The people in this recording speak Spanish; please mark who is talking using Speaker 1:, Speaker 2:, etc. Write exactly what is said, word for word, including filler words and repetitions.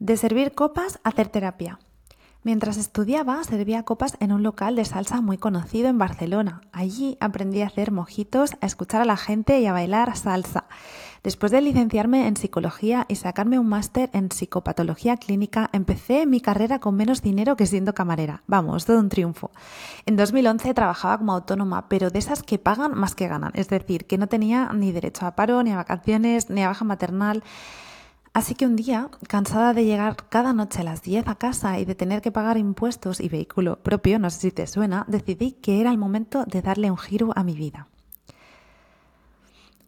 Speaker 1: De servir copas a hacer terapia. Mientras estudiaba, servía copas en un local de salsa muy conocido en Barcelona. Allí aprendí a hacer mojitos, a escuchar a la gente y a bailar salsa. Después de licenciarme en psicología y sacarme un máster en psicopatología clínica, empecé mi carrera con menos dinero que siendo camarera. Vamos, todo un triunfo. En dos mil once trabajaba como autónoma, pero de esas que pagan más que ganan. Es decir, que no tenía ni derecho a paro, ni a vacaciones, ni a baja maternal. Así que un día, cansada de llegar cada noche a las diez a casa y de tener que pagar impuestos y vehículo propio, no sé si te suena, decidí que era el momento de darle un giro a mi vida.